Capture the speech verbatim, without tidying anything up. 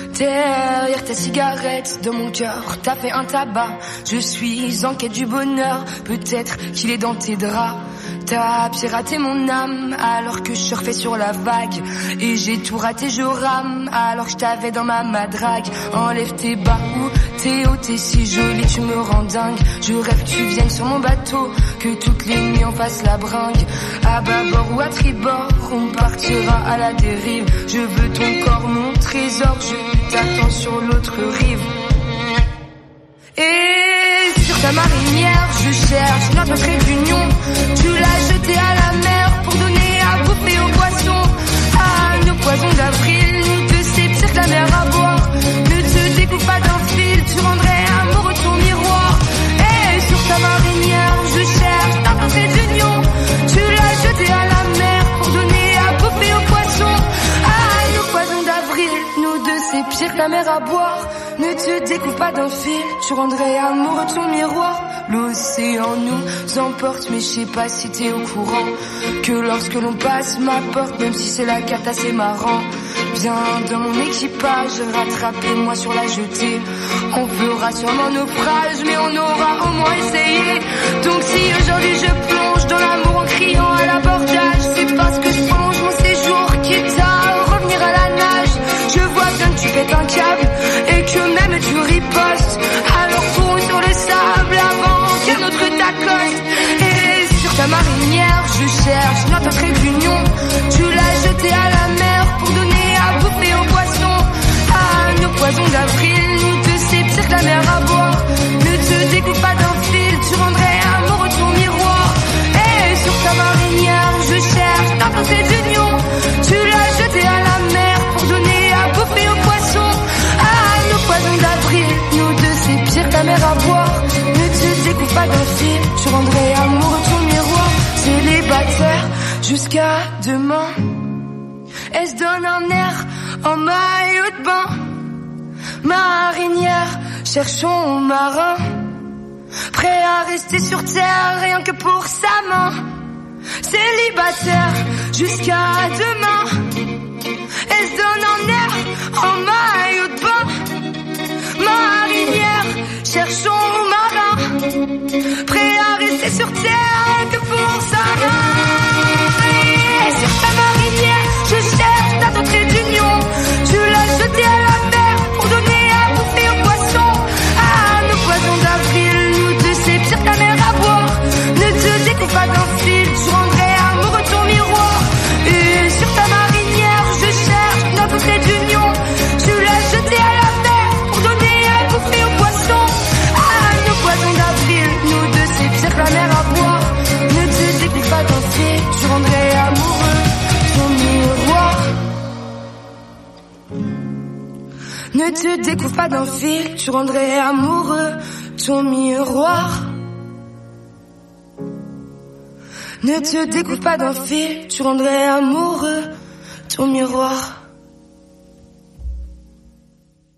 Derrière ta cigarette, dans mon cœur, t'as fait un tabac. Je suis en quête du bonheur, peut-être qu'il est dans tes draps. T'as piraté mon âme alors que je surfais sur la vague. Et j'ai tout raté, je rame alors que je t'avais dans ma madrague. Enlève tes bas ou tes hauts, t'es si jolie, tu me rends dingue. Je rêve que tu viennes sur mon bateau, que toutes les nuits on fasse la bringue. À bâbord ou à tribord, on partira à la dérive. Je veux ton corps, mon trésor, je t'attends sur l'autre rive. Et sur ta marinière, je cherche notre trait d'union. Tu l'as jeté à la mer pour donner à bouffer aux poissons. À nos poisons d'avril, nous deux c'est pire que la mer à boire. Ne te découpe pas d'un fil, tu rendrais amoureux ton miroir. Et sur ta marinière, je cherche notre trait d'union. Tu l'as jeté à la mer pour donner à bouffer aux poissons. À nos poisons d'avril, nous deux c'est pire que la mer à boire. Ne te découpe pas d'un fil, tu rendrais amoureux ton miroir. L'océan nous emporte, mais je sais pas si t'es au courant que lorsque l'on passe ma porte, même si c'est la carte assez marrant, viens dans mon équipage, rattrapez-moi sur la jetée. On fera sûrement naufrage, mais on aura au moins essayé. Donc si aujourd'hui je plonge dans l'amour en criant à l'abordage, c'est parce que je songe mon séjour, quitte à revenir à la nage. Je vois bien que tu pètes un câble et que même tu ripostes. Alors fonce sur le sable avant qu'un autre t'accoste. Et sur ta marinière, je cherche notre trait d'union. Tu l'as jeté à la mer pour donner à bouffer aux poissons. À nos poisons d'avril, nous deux c'est pire que la mer à boire. Ne te découpe pas d'un fil, tu rendrais amoureux ton miroir. Et sur ta marinière, je cherche notre trait d'union. Tu l'as jeté à la mer pour donner à bouffer aux poissons. À nos poisons d'avril, nous deux c'est pire que la mer à boire. Ne te découpe pas d'un fil, tu rendrais amoureux ton miroir. Célibataire jusqu'à demain, elle se donne un air en maillot de bain. Marinière, cherchons marin, prêt à rester sur terre rien que pour sa main. Célibataire jusqu'à demain, elle se donne un air en maillot de bain. Marinière, cherchons marin, prêt à rester sur terre que pour sa main. Et sur ta marinière, je cherche ta trait d'union. Tu l'as jeté à la mer pour donner à bouffer aux poissons. À nos poisons d'avril, nous deux c'est pire que la mer à boire. Ne te découpe pas d'un fil, tu rendrais amoureux ton miroir. Et sur ta marinière, je cherche notre trait d'union. Tu l'as jeté à la mer pour donner à bouffer aux poissons. À nos poisons d'avril, nous deux c'est pire que la mer à boire. Ne te découpe pas d'un fil, tu rendrais amoureux ton miroir. Ne te découpe pas d'un fil, tu rendrais amoureux ton miroir. Ne te découpe pas d'un fil, tu rendrais amoureux ton miroir.